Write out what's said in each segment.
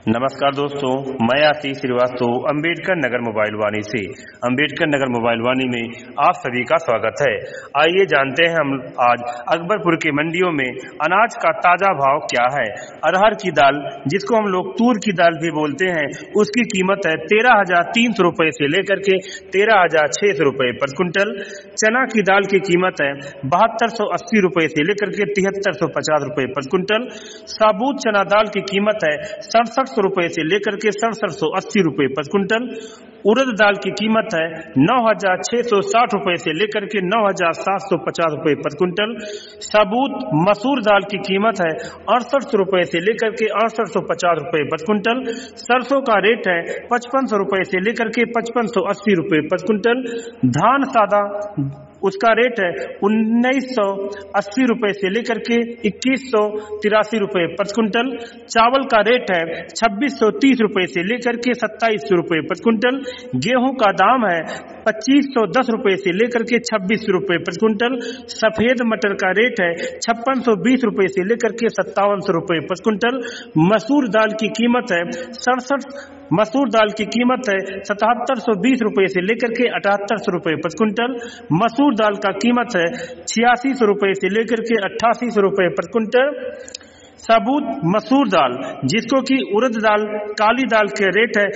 नमस्कार दोस्तों, मैं आशीष श्रीवास्तव अंबेडकर नगर मोबाइल वाणी से। अंबेडकर नगर मोबाइल वाणी में आप सभी का स्वागत है। आइए जानते हैं हम आज अकबरपुर के मंडियों में अनाज का ताजा भाव क्या है। अरहर की दाल, जिसको हम लोग तूर की दाल भी बोलते हैं, उसकी कीमत है 13,300 रुपए से लेकर के 13,600 रुपए पर क्विंटल। चना की दाल की कीमत है 7280 रुपए से लेकर के 7350 रुपए पर क्विंटल। साबुत चना दाल की कीमत है 6700 रुपए से लेकर के 6780 रुपए पर क्विंटल। उड़द दाल की कीमत है 9660 रुपए से लेकर के 9750 रुपए पर क्विंटल। साबुत मसूर दाल की कीमत है 68 रुपए से लेकर के 6850 रुपए पर क्विंटल। सरसों का रेट है 5500 रुपए से लेकर के 5580 रुपए पर क्विंटल। धान सादा, उसका रेट है 1980 रुपए से लेकर के 2183 रुपए पर क्विंटल। चावल का रेट है 2630 रुपए से लेकर के 2700 रुपए पर क्विंटल। गेहूं का दाम है 2510 रुपए से लेकर के 2600 रुपए पर क्विंटल। सफेद मटर का रेट है 5620 रुपए से लेकर के 5700 रुपए पर क्विंटल। मसूर दाल की कीमत है 7720 रुपए से लेकर के 7800 रुपए पर क्विंटल। मसूर दाल का कीमत है 8600 रुपए से लेकर के 8800 रुपए पर क्विंटल। साबुत मसूर दाल, जिसको कि उड़द दाल, काली दाल के रेट है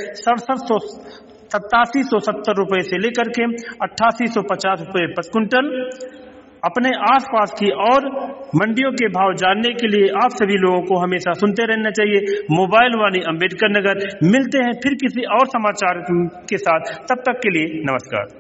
8770 रुपए से लेकर के 8850 रुपए पर क्विंटल। अपने आसपास की और मंडियों के भाव जानने के लिए आप सभी लोगों को हमेशा सुनते रहना चाहिए मोबाइल वाणी अंबेडकर नगर। मिलते हैं फिर किसी और समाचार के साथ, तब तक के लिए नमस्कार।